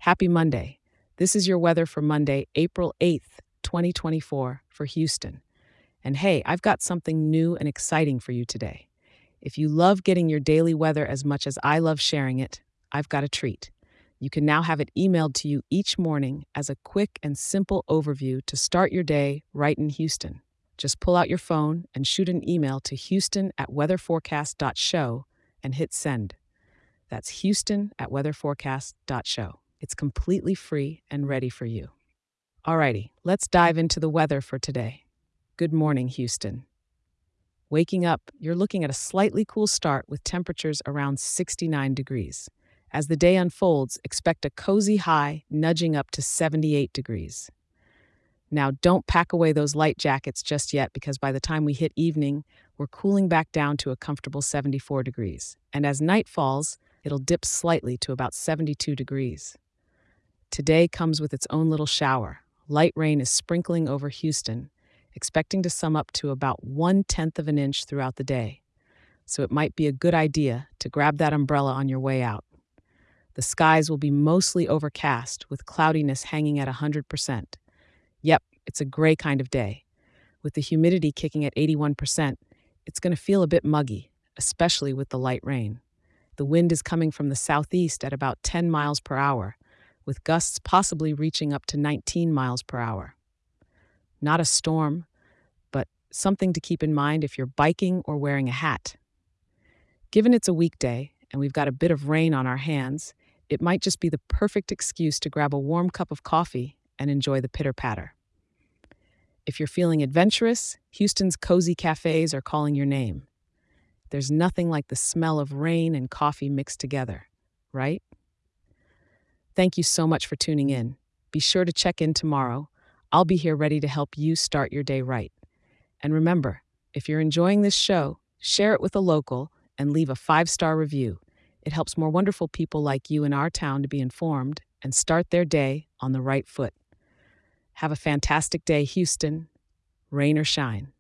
Happy Monday. This is your weather for Monday, April 8th, 2024, for Houston. And hey, I've got something new and exciting for you today. If you love getting your daily weather as much as I love sharing it, I've got a treat. You can now have it emailed to you each morning as a quick and simple overview to start your day right in Houston. Just pull out your phone and shoot an email to houston@weatherforecast.show and hit send. That's houston@weatherforecast.show. It's completely free and ready for you. Alrighty, let's dive into the weather for today. Good morning, Houston. Waking up, you're looking at a slightly cool start with temperatures around 69 degrees. As the day unfolds, expect a cozy high nudging up to 78 degrees. Now, don't pack away those light jackets just yet because by the time we hit evening, we're cooling back down to a comfortable 74 degrees. And as night falls, it'll dip slightly to about 72 degrees. Today comes with its own little shower. Light rain is sprinkling over Houston, expecting to sum up to about 1/10 of an inch throughout the day. So it might be a good idea to grab that umbrella on your way out. The skies will be mostly overcast with cloudiness hanging at 100%. Yep, it's a gray kind of day. With the humidity kicking at 81%, it's going to feel a bit muggy, especially with the light rain. The wind is coming from the southeast at about 10 miles per hour, with gusts possibly reaching up to 19 miles per hour. Not a storm, but something to keep in mind if you're biking or wearing a hat. Given it's a weekday and we've got a bit of rain on our hands, it might just be the perfect excuse to grab a warm cup of coffee and enjoy the pitter-patter. If you're feeling adventurous, Houston's cozy cafes are calling your name. There's nothing like the smell of rain and coffee mixed together, right? Thank you so much for tuning in. Be sure to check in tomorrow. I'll be here ready to help you start your day right. And remember, if you're enjoying this show, share it with a local and leave a 5-star review. It helps more wonderful people like you in our town to be informed and start their day on the right foot. Have a fantastic day, Houston, rain or shine.